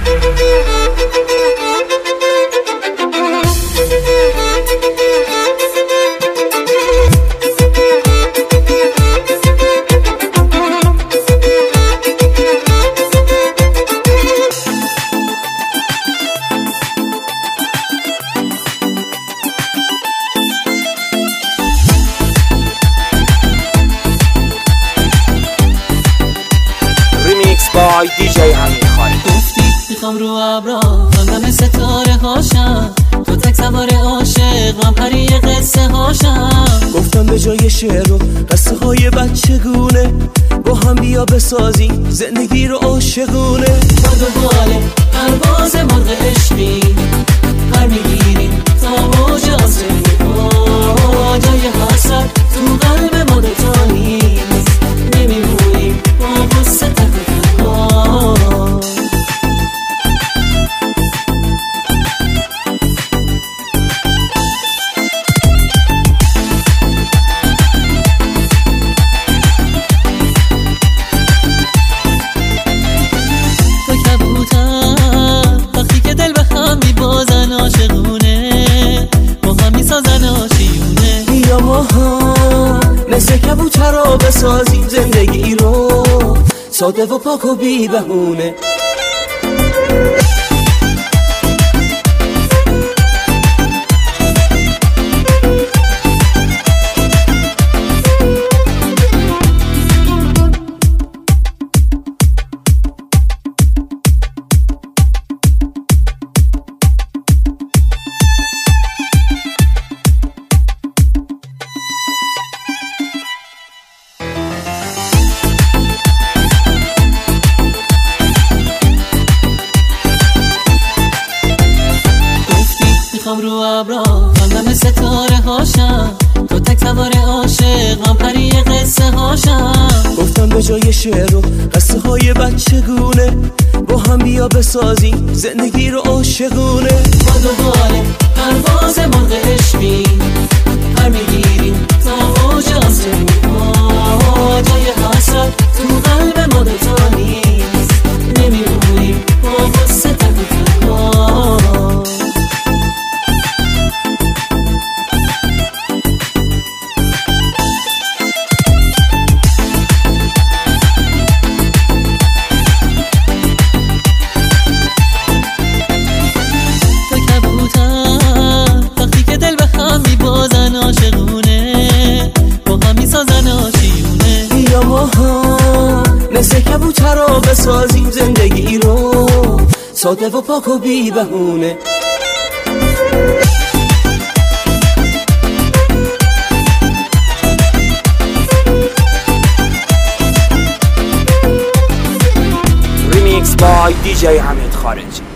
بای دی جی امیر خالد. گفتی میخوام رو ابرا خواندم ستاره هاشم، تو تک سوار عاشقم پری قصه هاشم. گفتم به جای شعر و قصه های بچگونه با هم بیا بسازی زندگی رو عاشقونه. با دنبال پرواز مرغ عشقی پر میگیریم تا موج آسمونی، جای حسرت تو قلب ما دوتا نیست، نمیمونیم با قصه مثل کبوترا بسازیم زندگی رو ساده و پاک و بی بهونه. میخوام رو ابرا خواندم ستاره هاشم، تو تک سوار عاشقم پری قصه هاشم. گفتم به جای شعر و قصه های بچگونه با هم بیا بسازیم زندگی رو عاشقونه. با دنبال پرواز مرغ عشقی پر میگیریم تا موج آسمونی، جای حسرت تو قلب ما دوتا نیست، نمیمونیم با قصه تنها. مثل کبوترا بسازیم زندگی رو ساده و پاک و بی بهونه. ریمیکس بای دی جی حمید خارجی.